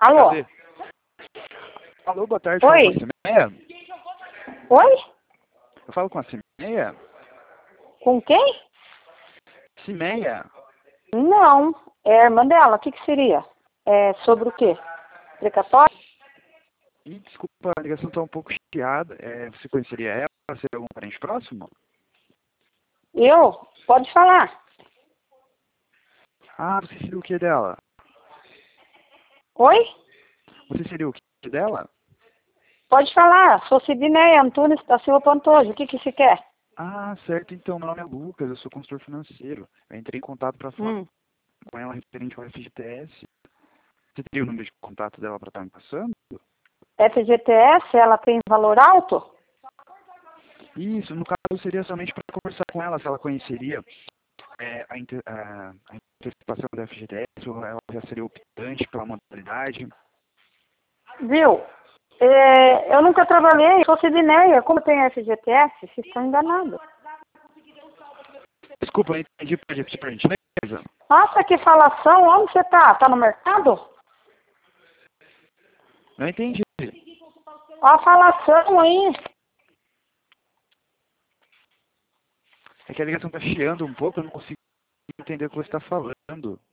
Alô? Cadê? Alô, boa tarde, Oi? falo com a Cimeia? Oi? Eu falo com a Cimeia? Com quem? Cimeia? Não, é a irmã dela. O que que seria? É sobre o quê? Precatório? Ih, desculpa, a ligação tá um pouco chiada. Você conheceria ela? Seria algum parente próximo? Eu? Pode falar. Ah, você seria o que dela? Oi? Você seria o que dela? Pode falar. Sou Sidneia Antunes da Silva Pantoja. O que que se quer? Ah, certo, então, meu nome é Lucas, eu sou consultor financeiro. Eu entrei em contato para falar com ela referente ao FGTS. Você teria o número de contato dela para estar me passando? FGTS, ela tem valor alto? Isso, no caso seria somente para conversar com ela, se ela conheceria a antecipação da FGTS, ou ela já seria optante pela modalidade. Viu? Eu nunca trabalhei, sou Sidneia. Como tem FGTS? Vocês estão enganados. Desculpa, eu entendi, pode repetir por gentileza? Nossa, que falação. Onde você tá? Tá no mercado? Não entendi. Ó a falação aí. É que a ligação está chiando um pouco, eu não consigo entender o que você está falando.